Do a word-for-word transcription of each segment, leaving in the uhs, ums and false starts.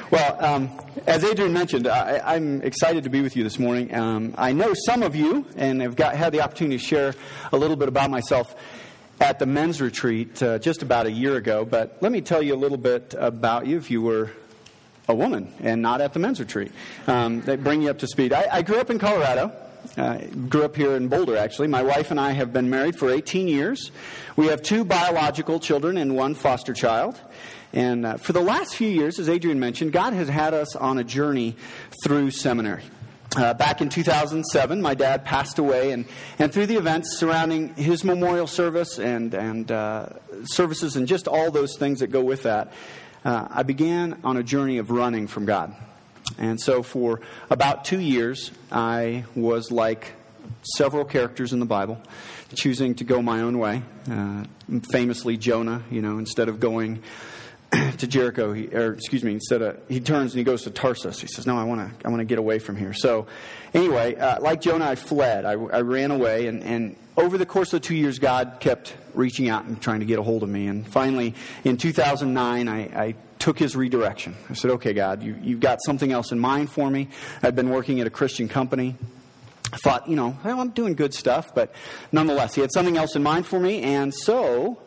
Well, um, as Adrian mentioned, I, I'm excited to be with you this morning. Um, I know some of you, and have got had the opportunity to share a little bit about myself at the men's retreat uh, just about a year ago. But let me tell you a little bit about you if you were a woman and not at the men's retreat. Um, they bring you up to speed. I, I grew up in Colorado. Uh, grew up here in Boulder, actually. My wife and I have been married for eighteen years. We have two biological children and one foster child. And uh, for the last few years, as Adrian mentioned, God has had us on a journey through seminary. Uh, back in two thousand seven, my dad passed away, and, and through the events surrounding his memorial service and, and uh, services and just all those things that go with that, uh, I began on a journey of running from God. And so for about two years, I was like several characters in the Bible, choosing to go my own way. Uh, famously, Jonah, you know, instead of going to Jericho, he, or excuse me, instead of he turns and he goes to Tarsus. He says, "No, I want to, I want to get away from here." So, anyway, uh, like Jonah, I fled. I, I ran away, and, and over the course of the two years, God kept reaching out and trying to get a hold of me. And finally, in two thousand nine, I, I took His redirection. I said, "Okay, God, you, you've got something else in mind for me." I'd been working at a Christian company. I thought, you know, well, I'm doing good stuff, but nonetheless, He had something else in mind for me, and so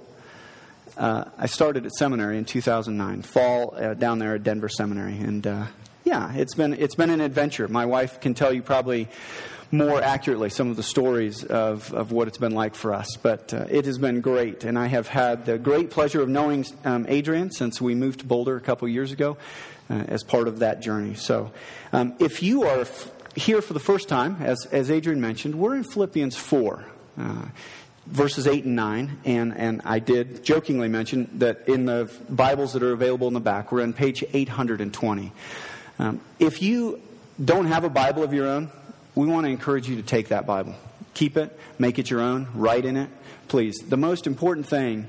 uh, I started at seminary in two thousand nine, fall uh, down there at Denver Seminary, and uh, yeah, it's been it's been an adventure. My wife can tell you probably more accurately some of the stories of, of what it's been like for us, but uh, it has been great, and I have had the great pleasure of knowing um, Adrian since we moved to Boulder a couple years ago uh, as part of that journey. So, um, if you are f- here for the first time, as as Adrian mentioned, we're in Philippians four, uh, verses eight and nine, and, and I did jokingly mention that in the Bibles that are available in the back, we're on page eight hundred twenty. Um, if you don't have a Bible of your own, we want to encourage you to take that Bible. Keep it, make it your own, write in it, please. The most important thing,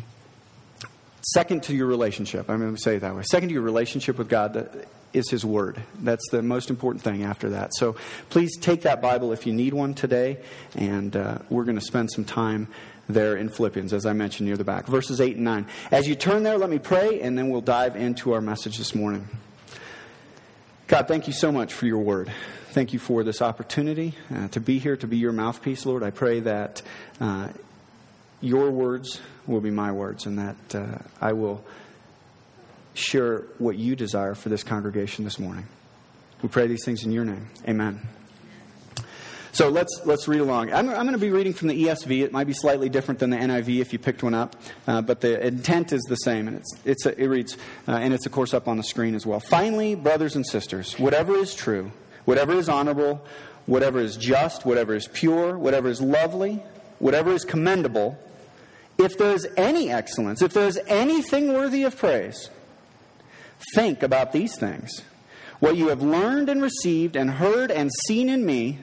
second to your relationship, I'm going to say it that way, second to your relationship with God is His Word. That's the most important thing after that. So please take that Bible if you need one today, and uh, we're going to spend some time there in Philippians, as I mentioned near the back. Verses eight and nine. As you turn there, let me pray, and then we'll dive into our message this morning. God, thank you so much for your Word. Thank you for this opportunity uh, to be here, to be your mouthpiece, Lord. I pray that uh, your words will be my words, and that uh, I will share what you desire for this congregation this morning. We pray these things in your name. Amen. So let's let's read along. I'm, I'm going to be reading from the E S V. It might be slightly different than the N I V if you picked one up, uh, but the intent is the same, and it's it's a, it reads, uh, and it's of course up on the screen as well. Finally, brothers and sisters, whatever is true, whatever is honorable, whatever is just, whatever is pure, whatever is lovely, whatever is commendable, if there is any excellence, if there is anything worthy of praise, think about these things. What you have learned and received and heard and seen in me,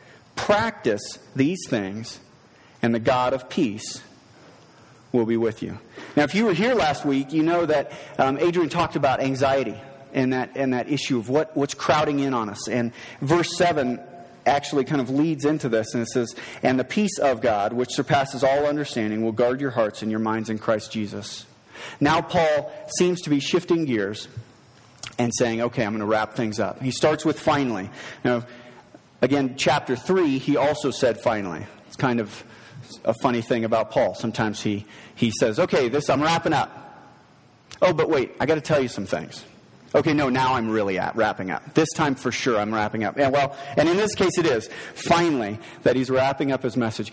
practice these things, and the God of peace will be with you. Now, if you were here last week, you know that um, Adrian talked about anxiety and that and that issue of what, what's crowding in on us. And verse seven actually kind of leads into this, and it says, "And the peace of God, which surpasses all understanding, will guard your hearts and your minds in Christ Jesus." Now Paul seems to be shifting gears and saying, okay, I'm going to wrap things up. He starts with finally. Now, again, chapter three, he also said finally. It's kind of a funny thing about Paul. Sometimes he, he says, okay, this I'm wrapping up. Oh, but wait, I got to tell you some things. Okay, no, now I'm really at wrapping up. This time for sure I'm wrapping up. And well, and in this case it is finally that he's wrapping up his message.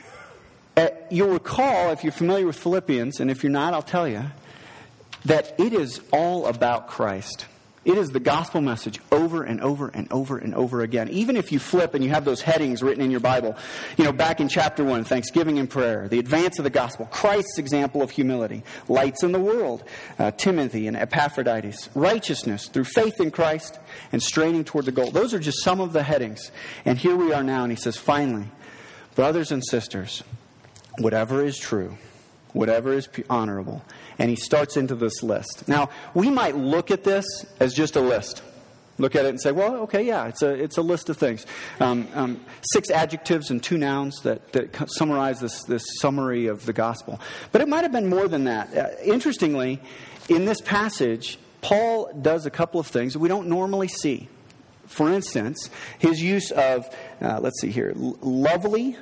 Uh, you'll recall, if you're familiar with Philippians, and if you're not, I'll tell you, that it is all about Christ. It is the gospel message over and over and over and over again. Even if you flip and you have those headings written in your Bible, you know, back in chapter one, thanksgiving and prayer, the advance of the gospel, Christ's example of humility, lights in the world, uh, Timothy and Epaphroditus, righteousness through faith in Christ, and straining toward the goal. Those are just some of the headings. And here we are now, and he says, finally, brothers and sisters, whatever is true, whatever is honorable. And he starts into this list. Now, we might look at this as just a list. Look at it and say, well, okay, yeah, it's a it's a list of things. Um, um, six adjectives and two nouns that, that summarize this, this summary of the gospel. But it might have been more than that. Uh, interestingly, in this passage, Paul does a couple of things that we don't normally see. For instance, his use of, uh, let's see here, l- lovely.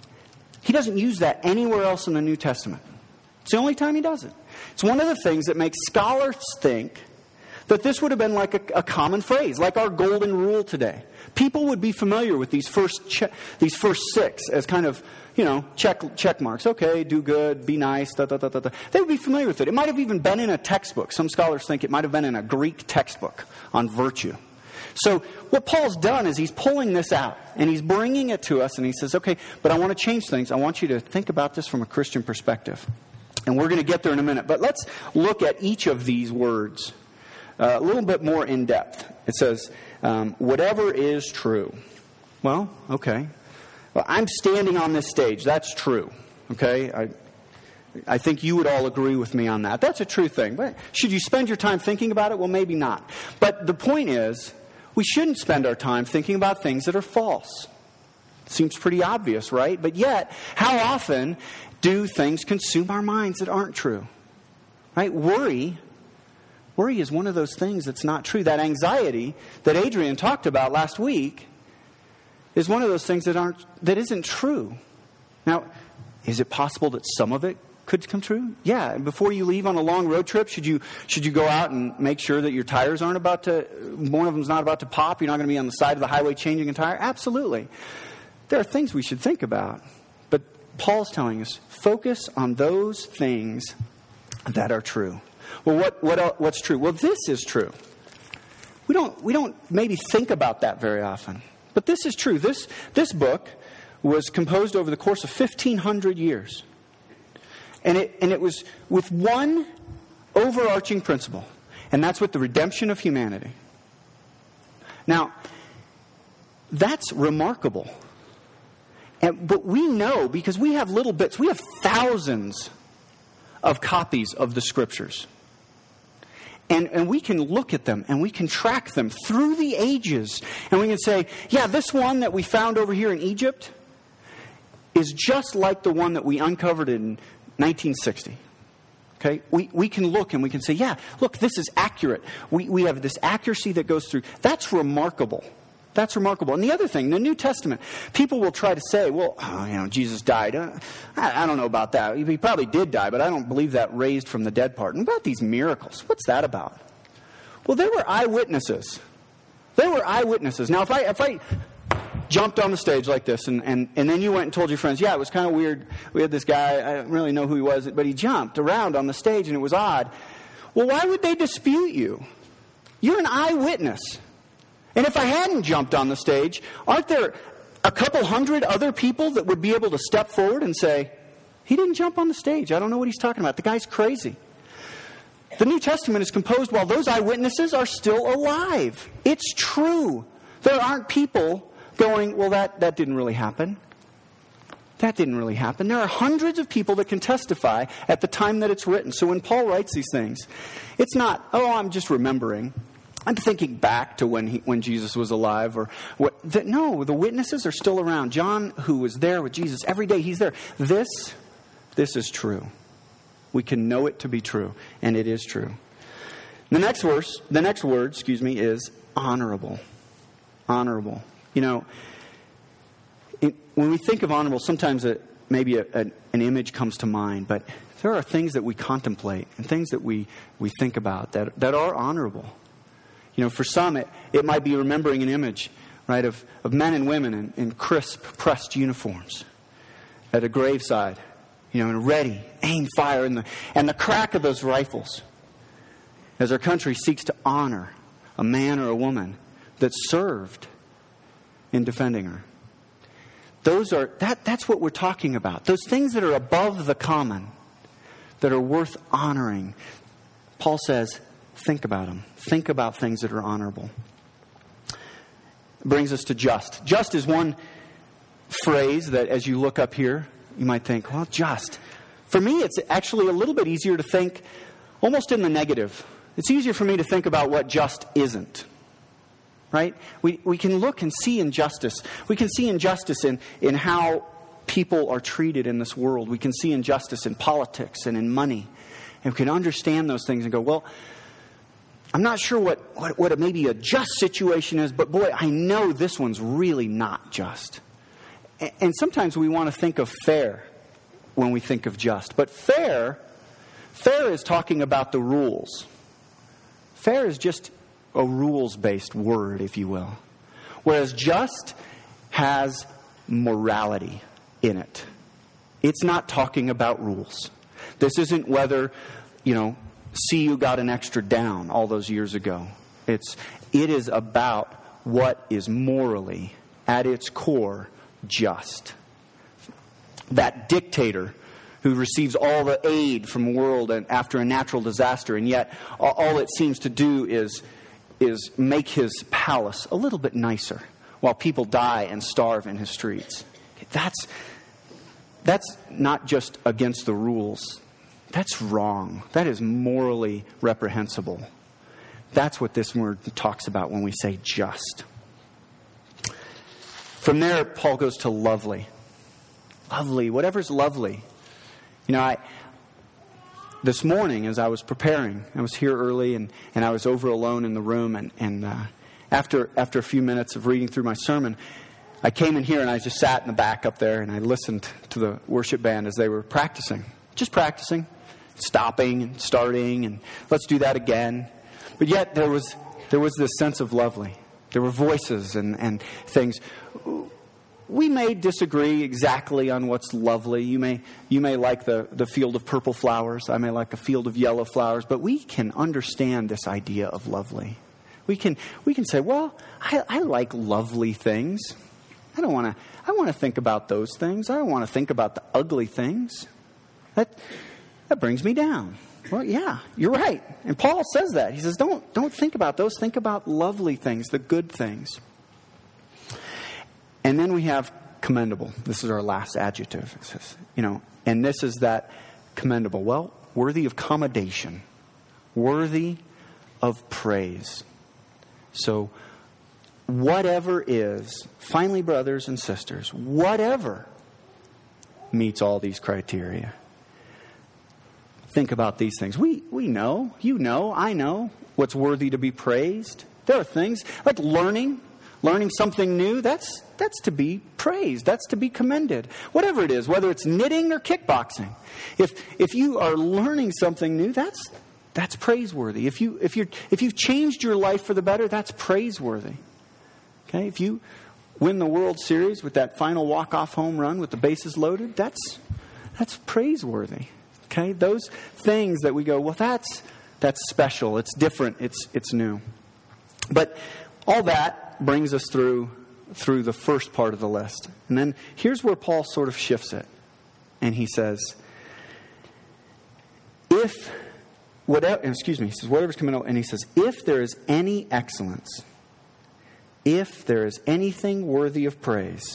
He doesn't use that anywhere else in the New Testament. It's the only time he does it. It's one of the things that makes scholars think that this would have been like a, a common phrase, like our golden rule today. People would be familiar with these first che- these first six as kind of, you know, check check marks. Okay, do good, be nice, da, da, da, da, da. They would be familiar with it. It might have even been in a textbook. Some scholars think it might have been in a Greek textbook on virtue. So what Paul's done is he's pulling this out, and he's bringing it to us, and he says, okay, but I want to change things. I want you to think about this from a Christian perspective. And we're going to get there in a minute. But let's look at each of these words uh, a little bit more in depth. It says, um, whatever is true. Well, okay. Well, I'm standing on this stage. That's true. Okay? I, I think you would all agree with me on that. That's a true thing. But should you spend your time thinking about it? Well, maybe not. But the point is, we shouldn't spend our time thinking about things that are false. Seems pretty obvious, right? But yet, how often do things consume our minds that aren't true? Right? Worry, worry is one of those things that's not true. That anxiety that Adrian talked about last week is one of those things that aren't that isn't true. Now, is it possible that some of it could come true? Yeah. Before you leave on a long road trip, should you should you go out and make sure that your tires aren't about to, one of them's not about to pop, you're not going to be on the side of the highway changing a tire? Absolutely. There are things we should think about. But Paul's telling us, focus on those things that are true. Well, what what what's true? Well, this is true. We don't we don't maybe think about that very often. But this is true. This this book was composed over the course of fifteen hundred years. And it and it was with one overarching principle, and that's with the redemption of humanity. Now, that's remarkable. And, but we know, because we have little bits, we have thousands of copies of the Scriptures. And, and we can look at them, and we can track them through the ages. And we can say, yeah, this one that we found over here in Egypt is just like the one that we uncovered in nineteen sixty. Okay? We we can look and we can say, yeah, look, this is accurate. We we have this accuracy that goes through. That's remarkable. That's remarkable. And the other thing, the New Testament, people will try to say, well, oh, you know, Jesus died. Uh, I, I don't know about that. He probably did die, but I don't believe that raised from the dead part. And about these miracles, what's that about? Well, there were eyewitnesses. There were eyewitnesses. Now, if I if I jumped on the stage like this, and, and, and then you went and told your friends, yeah, it was kind of weird. We had this guy, I don't really know who he was, but he jumped around on the stage, and it was odd. Well, why would they dispute you? You're an eyewitness. And if I hadn't jumped on the stage, aren't there a couple hundred other people that would be able to step forward and say, he didn't jump on the stage. I don't know what he's talking about. The guy's crazy. The New Testament is composed while those eyewitnesses are still alive. It's true. There aren't people going, well, that, that didn't really happen. That didn't really happen. There are hundreds of people that can testify at the time that it's written. So when Paul writes these things, it's not, oh, I'm just remembering. I'm thinking back to when he, when Jesus was alive, or what. The, no, the witnesses are still around. John, who was there with Jesus every day, he's there. This, this is true. We can know it to be true, and it is true. The next verse, the next word, excuse me, is honorable. Honorable. You know, it, when we think of honorable, sometimes a, maybe a, a, an image comes to mind, but there are things that we contemplate and things that we, we think about that that are honorable. You know, for some, it, it might be remembering an image, right, of, of men and women in, in crisp, pressed uniforms at a graveside, you know, and ready, aim, fire, and the, and the crack of those rifles as our country seeks to honor a man or a woman that served in defending her. Those are, that, that's what we're talking about. Those things that are above the common, that are worth honoring. Paul says, think about them. Think about things that are honorable. It brings us to just. Just is one phrase that as you look up here, you might think, well, just. For me, it's actually a little bit easier to think almost in the negative. It's easier for me to think about what just isn't. Right? We we can look and see injustice. We can see injustice in, in how people are treated in this world. We can see injustice in politics and in money. And we can understand those things and go, well, I'm not sure what, what, what a, maybe a just situation is, but boy, I know this one's really not just. And, and sometimes we want to think of fair when we think of just. But fair, fair is talking about the rules. Fair is just a rules-based word, if you will. Whereas just has morality in it. It's not talking about rules. This isn't whether, you know, C U got an extra down all those years ago. It's it is about what is morally, at its core, just. That dictator who receives all the aid from the world and after a natural disaster, and yet all it seems to do is is make his palace a little bit nicer while people die and starve in his streets. That's that's not just against the rules. That's wrong. That is morally reprehensible. That's what this word talks about when we say just. From there, Paul goes to lovely. Lovely. Whatever's lovely. You know, I this morning as I was preparing, I was here early and, and I was over alone in the room. And, and uh, after after a few minutes of reading through my sermon, I came in here and I just sat in the back up there and I listened to the worship band as they were practicing. Just practicing. Stopping and starting and let's do that again. But yet there was there was this sense of lovely. There were voices and, and things. We may disagree exactly on what's lovely. You may you may like the, the field of purple flowers. I may like a field of yellow flowers. But we can understand this idea of lovely. We can we can say, well, I, I like lovely things. I don't want to I want to think about those things. I don't want to think about the ugly things. That That brings me down. Well, yeah, you're right. And Paul says that. He says, don't, don't think about those. Think about lovely things, the good things. And then we have commendable. This is our last adjective. It says, you know, and this is that commendable. Well, worthy of commendation. Worthy of praise. So, whatever is, finally, brothers and sisters, whatever meets all these criteria. Think about these things. We we know, you know, I know what's worthy to be praised. There are things like learning, learning something new. That's that's to be praised. That's to be commended. Whatever it is, whether it's knitting or kickboxing. If if you are learning something new, that's that's praiseworthy. If you if you if you've changed your life for the better, that's praiseworthy. Okay? If you win the World Series with that final walk-off home run with the bases loaded, that's that's praiseworthy. Okay, those things that we go, well, that's that's special. It's different. It's it's new. But all that brings us through through the first part of the list, and then here's where Paul sort of shifts it, and he says, if whatever, excuse me, he says whatever's coming out, and he says, if there is any excellence, if there is anything worthy of praise,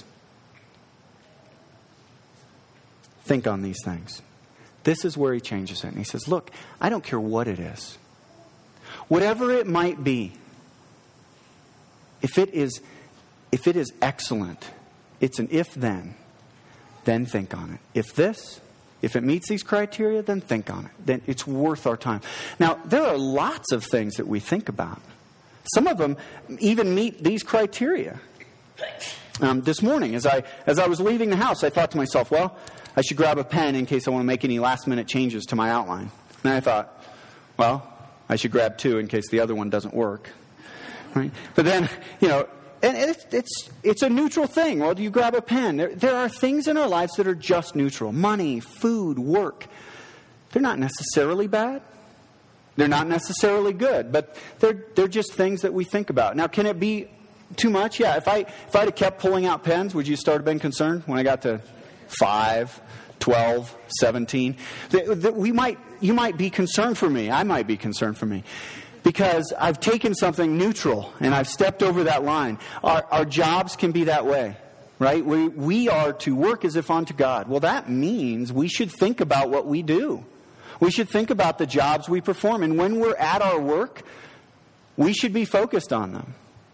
think on these things. This is where he changes it. And he says, look, I don't care what it is. Whatever it might be, if it is if it is excellent, it's an if-then, then think on it. If this, if it meets these criteria, then think on it. Then it's worth our time. Now, there are lots of things that we think about. Some of them even meet these criteria. Um, this morning, as I as I was leaving the house, I thought to myself, well, I should grab a pen in case I want to make any last-minute changes to my outline. And I thought, well, I should grab two in case the other one doesn't work. Right? But then, you know, and it's it's it's a neutral thing. Well, do you grab a pen? There, there are things in our lives that are just neutral. Money, food, work. They're not necessarily bad. They're not necessarily good, but they're they're just things that we think about. Now, can it be too much? Yeah. If I if I'd have kept pulling out pens, would you start have been concerned when I got to five, twelve, seventeen? That, that we might you might be concerned for me. I might be concerned for me. Because I've taken something neutral and I've stepped over that line. Our, our jobs can be that way, right? We we are to work as if unto God. Well, that means we should think about what we do. We should think about the jobs we perform. And when we're at our work, we should be focused on them.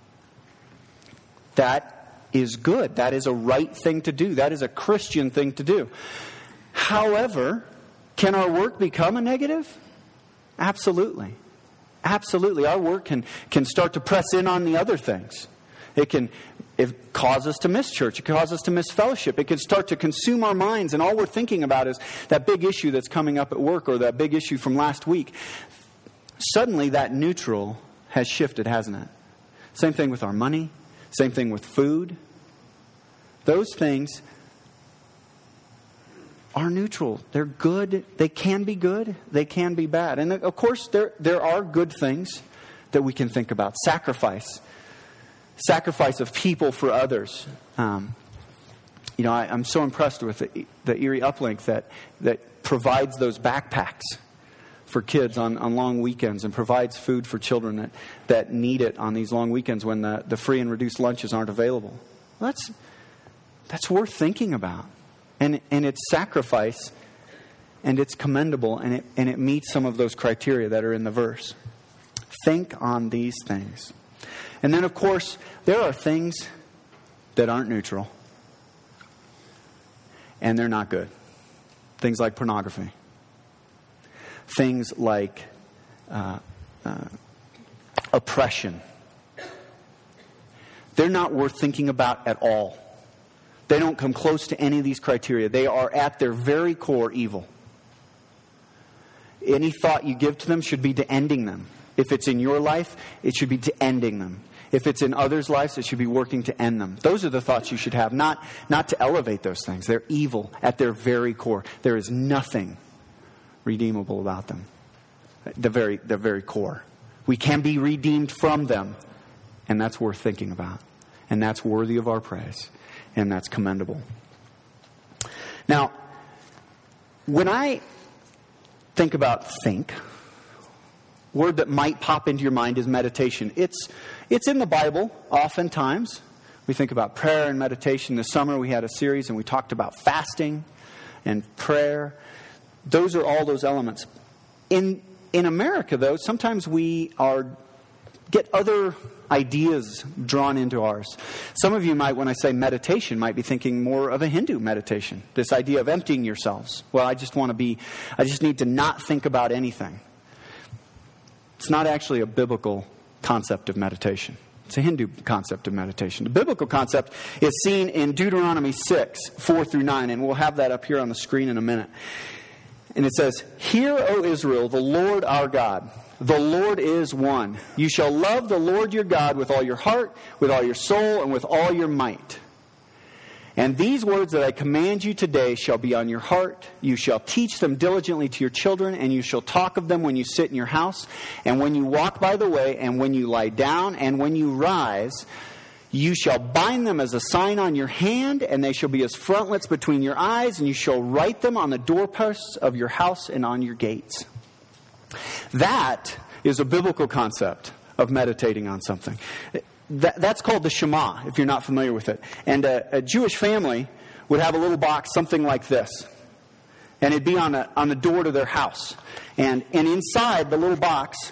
That is good. That is a right thing to do. That is a Christian thing to do. However, can our work become a negative? Absolutely. Absolutely. Our work can, can start to press in on the other things. It can it cause us to miss church. It can cause us to miss fellowship. It can start to consume our minds, and all we're thinking about is that big issue that's coming up at work or that big issue from last week. Suddenly that neutral has shifted, hasn't it? Same thing with our money. Same thing with food. Those things are neutral. They're good. They can be good. They can be bad. And of course, there there are good things that we can think about. Sacrifice. Sacrifice of people for others. Um, you know, I, I'm so impressed with the, the Erie Uplink that, that provides those backpacks for kids on, on long weekends and provides food for children that, that need it on these long weekends when the, the free and reduced lunches aren't available. Well, that's that's worth thinking about. And and it's sacrifice, and it's commendable, and it and it meets some of those criteria that are in the verse. Think on these things. And then, of course, there are things that aren't neutral. And they're not good. Things like pornography. Things like uh, uh, oppression. They're not worth thinking about at all. They don't come close to any of these criteria. They are at their very core evil. Any thought you give to them should be to ending them. If it's in your life, it should be to ending them. If it's in others' lives, it should be working to end them. Those are the thoughts you should have, not, not to elevate those things. They're evil at their very core. There is nothing redeemable about them. The very, the very core. We can be redeemed from them, and that's worth thinking about. And that's worthy of our praise. And that's commendable. Now, when I think about think, word that might pop into your mind is meditation. It's it's in the Bible oftentimes. We think about prayer and meditation. This summer we had a series and we talked about fasting and prayer. Those are all those elements. In in America, though, sometimes we are get other ideas drawn into ours. Some of you might, when I say meditation, might be thinking more of a Hindu meditation. This idea of emptying yourselves. Well, I just want to be, I just need to not think about anything. It's not actually a biblical concept of meditation. It's a Hindu concept of meditation. The biblical concept is seen in Deuteronomy six, four through nine, and we'll have that up here on the screen in a minute. And it says, "Hear, O Israel, the Lord our God, the Lord is one. You shall love the Lord your God with all your heart, with all your soul, and with all your might. And these words that I command you today shall be on your heart. You shall teach them diligently to your children, and you shall talk of them when you sit in your house, and when you walk by the way, and when you lie down, and when you rise. You shall bind them as a sign on your hand, and they shall be as frontlets between your eyes, and you shall write them on the doorposts of your house and on your gates." That is a biblical concept of meditating on something. That, that's called the Shema, if you're not familiar with it. And a, a Jewish family would have a little box, something like this. And it'd be on, a, on the door to their house. And, and inside the little box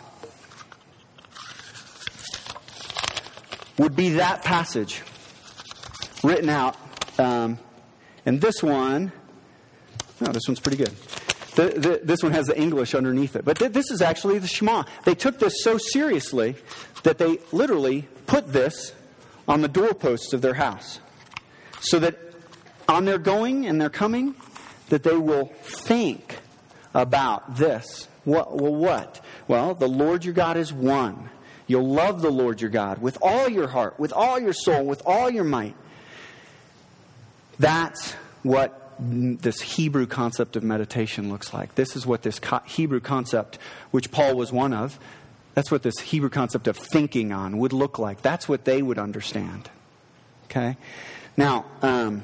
would be that passage written out. Um, and this one, oh, this one's pretty good. The, the, this one has the English underneath it. But th- this is actually the Shema. They took this so seriously that they literally put this on the doorposts of their house. So that on their going and their coming, that they will think about this. What, well, what? Well, the Lord your God is one. You'll love the Lord your God with all your heart, with all your soul, with all your might. That's what this Hebrew concept of meditation looks like. This is what this Hebrew concept, which Paul was one of, that's what this Hebrew concept of thinking on would look like. That's what they would understand. Okay? Now, um,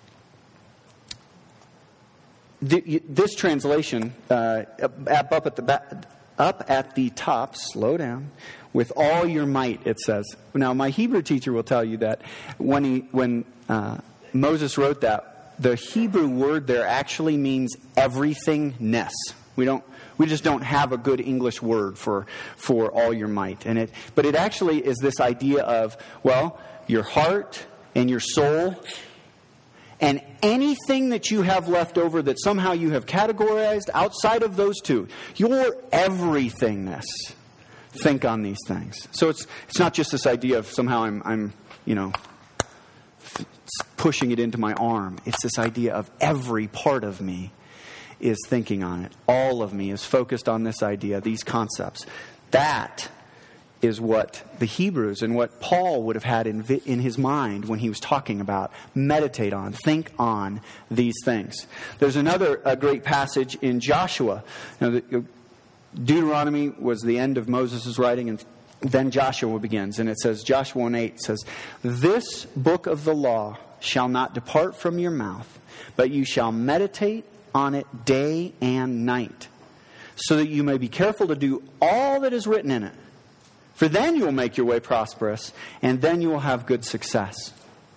th- this translation, uh, up, up at the back, up at the top, slow down, with all your might, it says. Now, my Hebrew teacher will tell you that when he, when uh, Moses wrote that, the Hebrew word there actually means everythingness. We don't, we just don't have a good English word for for all your might. And it, but it actually is this idea of, well, your heart and your soul and anything that you have left over that somehow you have categorized outside of those two. Your everythingness think on these things. So it's it's not just this idea of somehow I'm, I'm you know, pushing it into my arm. It's this idea of every part of me is thinking on it. All of me is focused on this idea, these concepts. That is what the Hebrews and what Paul would have had in, in his mind when he was talking about meditate on, think on these things. There's another a great passage in Joshua. You know, the, Deuteronomy was the end of Moses' writing, and then Joshua begins. And it says, Joshua one eight says, "This book of the law shall not depart from your mouth, but you shall meditate on it day and night, so that you may be careful to do all that is written in it. For then you will make your way prosperous, and then you will have good success."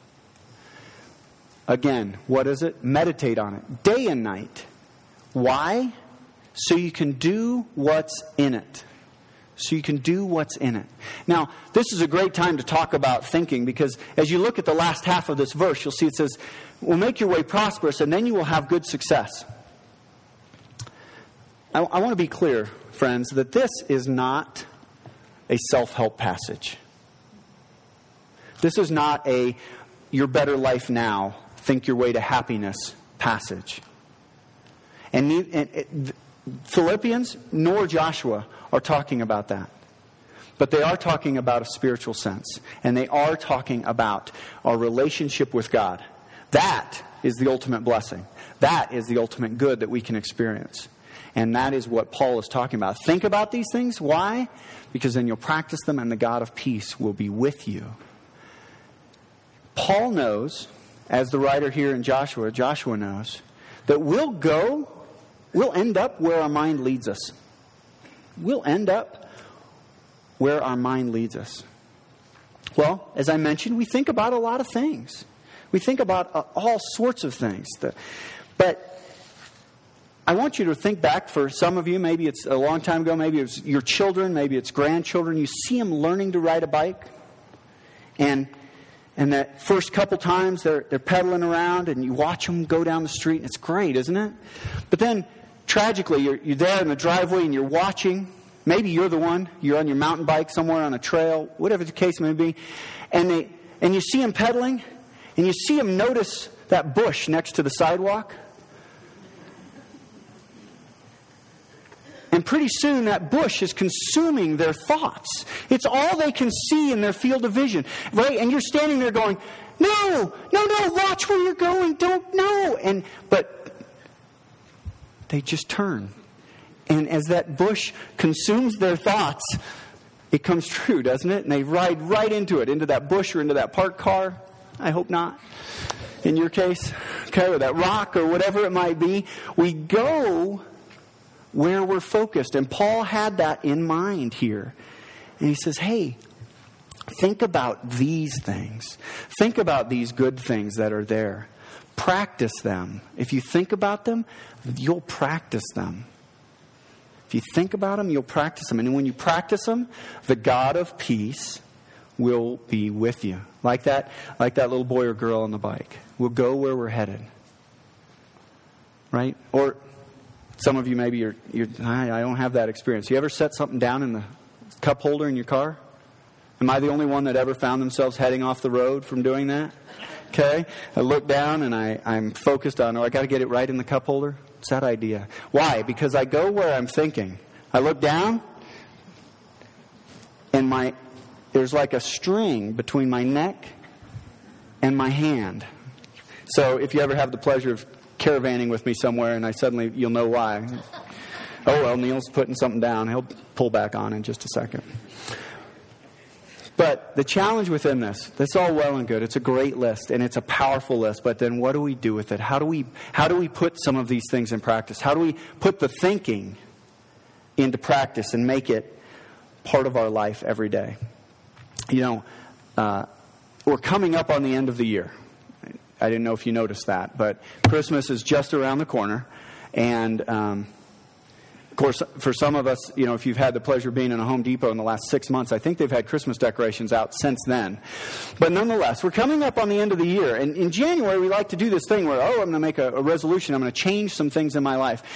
Again, what is it? Meditate on it day and night. Why? So you can do what's in it. So you can do what's in it. Now, this is a great time to talk about thinking, because as you look at the last half of this verse, you'll see it says, "Will make your way prosperous, and then you will have good success." I, I want to be clear, friends, that this is not a self-help passage. This is not a your better life now, think your way to happiness passage. And, and it, Philippians nor Joshua are talking about that. But they are talking about a spiritual sense. And they are talking about our relationship with God. That is the ultimate blessing. That is the ultimate good that we can experience. And that is what Paul is talking about. Think about these things. Why? Because then you'll practice them, and the God of peace will be with you. Paul knows, as the writer here in Joshua, Joshua knows, that we'll go, we'll end up where our mind leads us. We'll end up where our mind leads us. Well, as I mentioned, we think about a lot of things. We think about uh, all sorts of things. The, but I want you to think back, for some of you, maybe it's a long time ago, maybe it's your children, maybe it's grandchildren. You see them learning to ride a bike. And and that first couple times they're, they're pedaling around, and you watch them go down the street, and it's great, isn't it? But then, tragically, you're, you're there in the driveway, and you're watching. Maybe you're the one. You're on your mountain bike somewhere on a trail, whatever the case may be. And they and you see them pedaling, and you see them notice that bush next to the sidewalk. And pretty soon that bush is consuming their thoughts. It's all they can see in their field of vision. Right? And you're standing there going, no, no, no, watch where you're going. Don't, no. And, but they just turn. And as that bush consumes their thoughts, it comes true, doesn't it? And they ride right into it, into that bush or into that parked car. I hope not. In your case, okay, or that rock or whatever it might be. We go where we're focused. And Paul had that in mind here. And he says, hey, think about these things. Think about these good things that are there. Practice them. If you think about them, you'll practice them. If you think about them, you'll practice them. And when you practice them, the God of peace will be with you. Like that, like that little boy or girl on the bike. We'll go where we're headed. Right? Or some of you, maybe you're, you're I, I don't have that experience. You ever set something down in the cup holder in your car? Am I the only one that ever found themselves heading off the road from doing that? Okay. I look down and I, I'm focused on, oh, I got to get it right in the cup holder. It's that idea. Why? Because I go where I'm thinking. I look down and my there's like a string between my neck and my hand. So if you ever have the pleasure of caravanning with me somewhere and I suddenly, you'll know why. Oh, well, Neil's putting something down. He'll pull back on in just a second. But the challenge within this, that's all well and good. It's a great list, and it's a powerful list. But then what do we do with it? How do we how do we put some of these things in practice? How do we put the thinking into practice and make it part of our life every day? You know, uh, we're coming up on the end of the year. I didn't know if you noticed that, but Christmas is just around the corner. And um of course, for some of us, you know, if you've had the pleasure of being in a Home Depot in the last six months, I think they've had Christmas decorations out since then. But nonetheless, we're coming up on the end of the year. And in January, we like to do this thing where, oh, I'm going to make a, a resolution. I'm going to change some things in my life.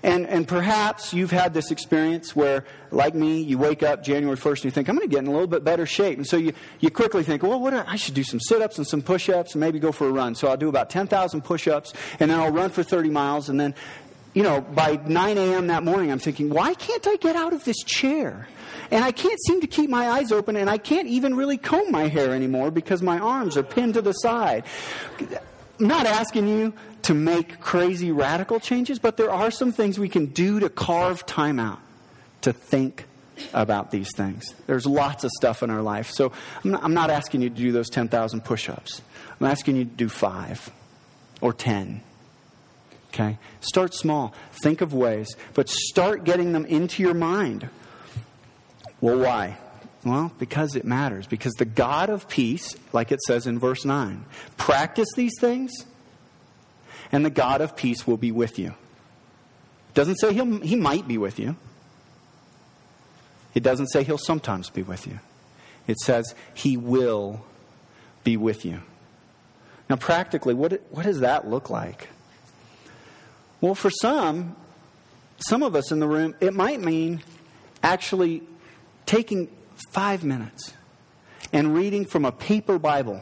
And and perhaps you've had this experience where, like me, you wake up January first and you think, I'm going to get in a little bit better shape. And so you, you quickly think, well, what do I, I should do some sit-ups and some push-ups and maybe go for a run. So I'll do about ten thousand push-ups and then I'll run for thirty miles. And then, you know, by nine a.m. that morning, I'm thinking, why can't I get out of this chair? And I can't seem to keep my eyes open, and I can't even really comb my hair anymore because my arms are pinned to the side. I'm not asking you to make crazy radical changes, but there are some things we can do to carve time out to think about these things. There's lots of stuff in our life. So I'm not, I'm not asking you to do those ten thousand push-ups. I'm asking you to do five or ten. Okay? Start small. Think of ways, but start getting them into your mind. Well, why? Well, because it matters. Because the God of peace, like it says in verse nine, practice these things, and the God of peace will be with you. It doesn't say he'll, he might be with you. It doesn't say he'll sometimes be with you. It says he will be with you. Now, practically, what, what does that look like? Well, for some, some of us in the room, it might mean actually taking five minutes and reading from a paper Bible.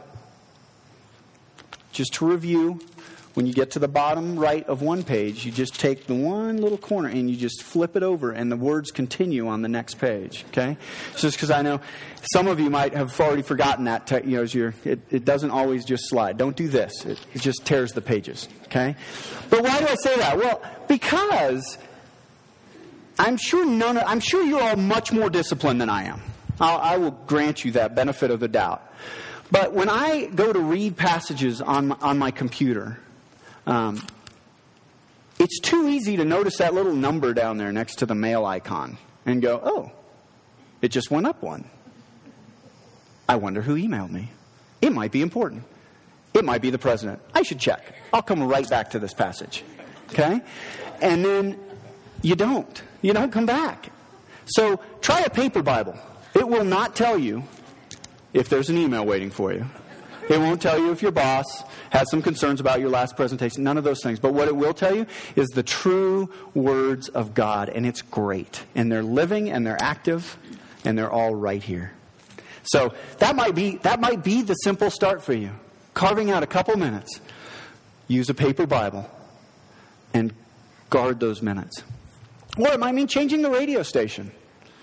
Just to review, when you get to the bottom right of one page, you just take the one little corner and you just flip it over and the words continue on the next page. Okay? Just because I know some of you might have already forgotten that. Te- you know, as you're, it, it doesn't always just slide. Don't do this. It, it just tears the pages. Okay? But why do I say that? Well, because I'm sure none of, I'm sure you're all much more disciplined than I am. I'll, I will grant you that benefit of the doubt. But when I go to read passages on my, on my computer, um, it's too easy to notice that little number down there next to the mail icon and go, oh, it just went up one. I wonder who emailed me. It might be important. It might be the president. I should check. I'll come right back to this passage. Okay? And then you don't. You don't come back. So try a paper Bible. It will not tell you if there's an email waiting for you. It won't tell you if your boss has some concerns about your last presentation. None of those things. But what it will tell you is the true words of God. And it's great. And they're living and they're active and they're all right here. So that might be that might be the simple start for you. Carving out a couple minutes. Use a paper Bible. And guard those minutes. Or it might mean changing the radio station.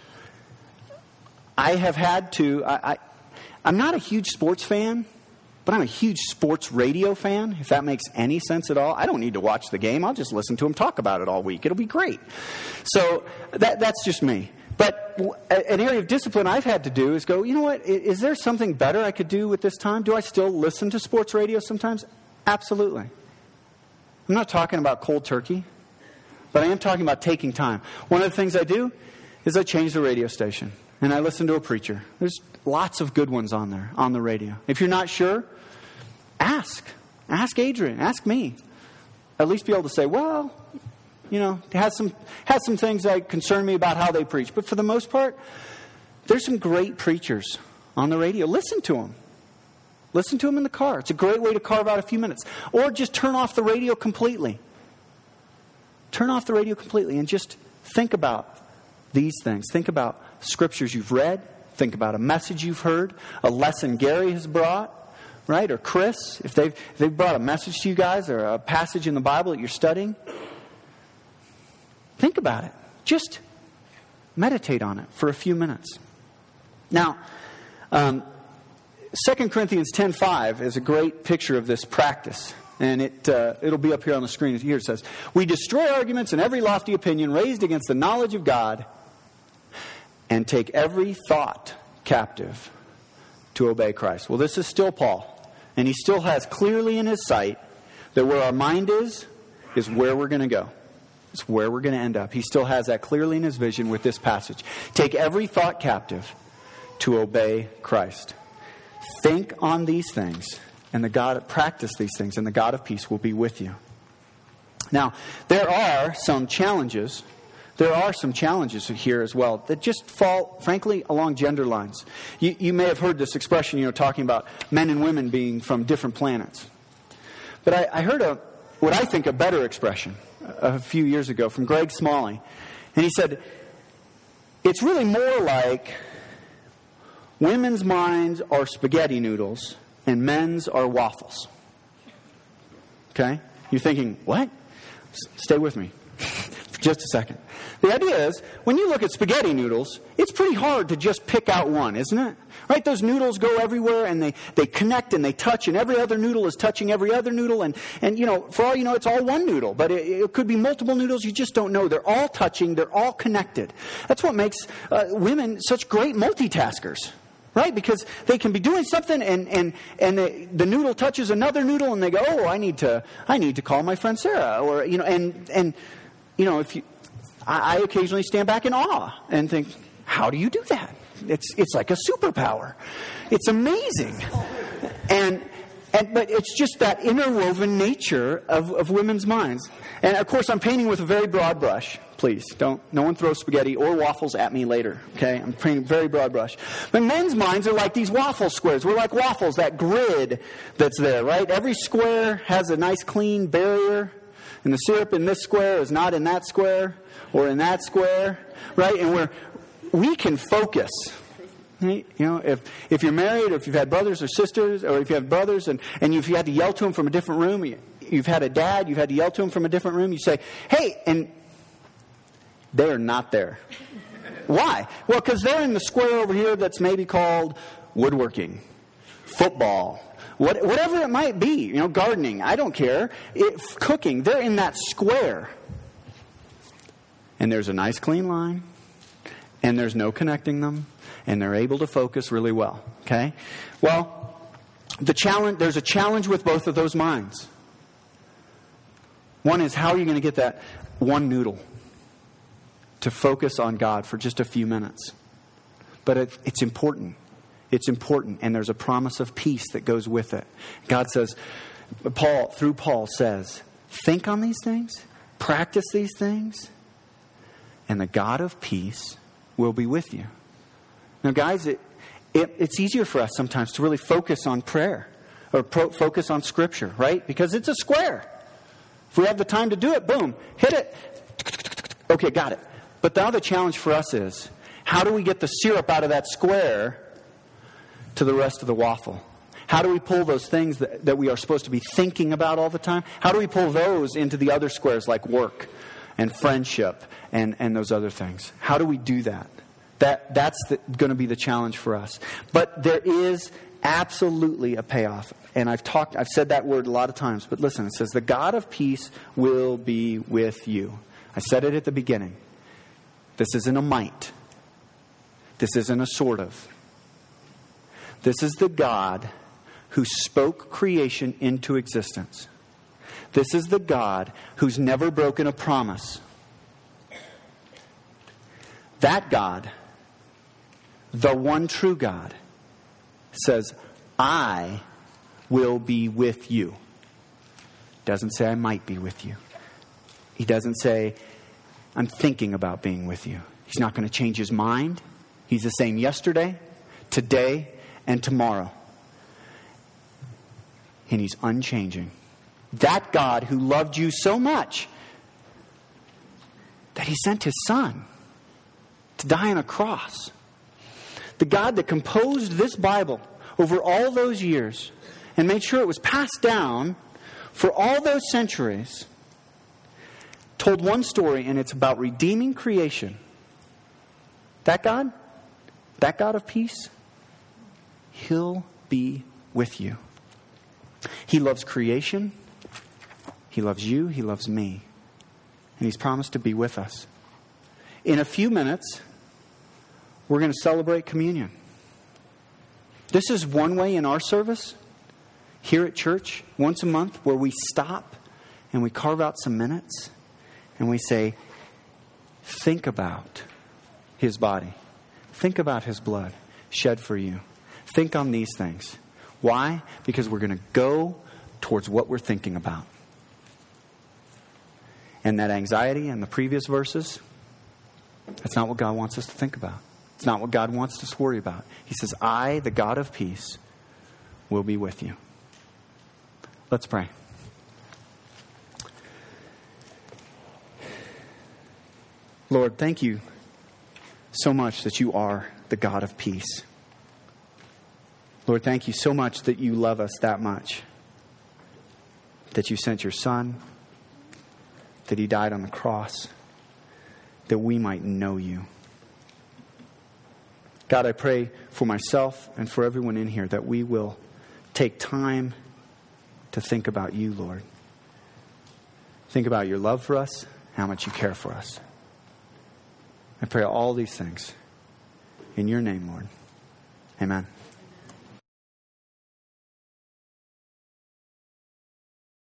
I have had to... I, I, I'm not a huge sports fan, but I'm a huge sports radio fan, if that makes any sense at all. I don't need to watch the game. I'll just listen to them talk about it all week. It'll be great. So that, that's just me. But an area of discipline I've had to do is go, you know what, is there something better I could do with this time? Do I still listen to sports radio sometimes? Absolutely. I'm not talking about cold turkey, but I am talking about taking time. One of the things I do is I change the radio station and I listen to a preacher. There's lots of good ones on there, on the radio. If you're not sure, ask. Ask Adrian. Ask me. At least be able to say, well, you know, it has some, has some things that concern me about how they preach. But for the most part, there's some great preachers on the radio. Listen to them. Listen to them in the car. It's a great way to carve out a few minutes. Or just turn off the radio completely. Turn off the radio completely and just think about these things. Think about scriptures you've read. Think about a message you've heard, a lesson Gary has brought, right? Or Chris, if they've, if they've brought a message to you guys or a passage in the Bible that you're studying. Think about it. Just meditate on it for a few minutes. Now, um, Second Corinthians ten five is a great picture of this practice. And it, uh, it'll be up here on the screen. Here it says, we destroy arguments and every lofty opinion raised against the knowledge of God and take every thought captive to obey Christ. Well, this is still Paul. And he still has clearly in his sight that where our mind is, is where we're going to go. It's where we're going to end up. He still has that clearly in his vision with this passage. Take every thought captive to obey Christ. Think on these things, and the God, practice these things, and the God of peace will be with you. Now, there are some challenges. There are some challenges here as well that just fall, frankly, along gender lines. You, you may have heard this expression, you know, talking about men and women being from different planets. But I, I heard a, what I think a better expression a few years ago from Greg Smalley. And he said, it's really more like women's minds are spaghetti noodles and men's are waffles. Okay? You're thinking, what? S- stay with me for just a second. The idea is, when you look at spaghetti noodles, it's pretty hard to just pick out one, isn't it? Right? Those noodles go everywhere and they, they connect and they touch, and every other noodle is touching every other noodle. And, and you know, for all you know, it's all one noodle. But it, it could be multiple noodles. You just don't know. They're all touching. They're all connected. That's what makes uh, women such great multitaskers. Right? Because they can be doing something and, and, and the, the noodle touches another noodle and they go, oh, I need to I need to call my friend Sarah. Or, you know, and, and you know, if you... I occasionally stand back in awe and think, how do you do that? It's it's like a superpower. It's amazing. And and but it's just that interwoven nature of, of women's minds. And of course I'm painting with a very broad brush. Please, don't no one throw spaghetti or waffles at me later. Okay? I'm painting very broad brush. But men's minds are like these waffle squares. We're like waffles, that grid that's there, right? Every square has a nice clean barrier. And the syrup in this square is not in that square or in that square, right? And we're, we can focus. Right? You know, if, if you're married or if you've had brothers or sisters or if you have brothers and, and you've had to yell to them from a different room, you, you've had a dad, you've had to yell to them from a different room, you say, hey, and they're not there. Why? Well, because they're in the square over here that's maybe called woodworking, football, What, whatever it might be, you know, gardening, I don't care. It, cooking, they're in that square. And there's a nice clean line. And there's no connecting them. And they're able to focus really well. Okay? Well, the challenge, there's a challenge with both of those minds. One is, how are you going to get that one noodle to focus on God for just a few minutes? But it, it's important. It's important, and there's a promise of peace that goes with it. God says, Paul, through Paul says, think on these things, practice these things, and the God of peace will be with you. Now, guys, it, it it's easier for us sometimes to really focus on prayer or pro, focus on Scripture, right? Because it's a square. If we have the time to do it, boom, hit it. Okay, got it. But the other challenge for us is, how do we get the syrup out of that square to the rest of the waffle? How do we pull those things that, that we are supposed to be thinking about all the time? How do we pull those into the other squares like work and friendship and, and those other things? How do we do that? That That's going to be the challenge for us. But there is absolutely a payoff. And I've talked, I've said that word a lot of times. But listen, it says, the God of peace will be with you. I said it at the beginning. This isn't a might. This isn't a sort of. This is the God who spoke creation into existence. This is the God who's never broken a promise. That God, the one true God, says, I will be with you. Doesn't say I might be with you. He doesn't say I'm thinking about being with you. He's not going to change his mind. He's the same yesterday, today, and tomorrow. And he's unchanging. That God who loved you so much that he sent his son to die on a cross. The God that composed this Bible over all those years and made sure it was passed down for all those centuries, told one story, and it's about redeeming creation. That God, that God of peace, he'll be with you. He loves creation. He loves you. He loves me. And he's promised to be with us. In a few minutes, we're going to celebrate communion. This is one way in our service here at church, once a month, where we stop and we carve out some minutes and we say, think about his body. Think about his blood shed for you. Think on these things. Why? Because we're going to go towards what we're thinking about. And that anxiety in the previous verses, that's not what God wants us to think about. It's not what God wants us to worry about. He says, I, the God of peace, will be with you. Let's pray. Lord, thank you so much that you are the God of peace. Lord, thank you so much that you love us that much, that you sent your Son, that he died on the cross, that we might know you. God, I pray for myself and for everyone in here that we will take time to think about you, Lord. Think about your love for us, how much you care for us. I pray all these things in your name, Lord. Amen.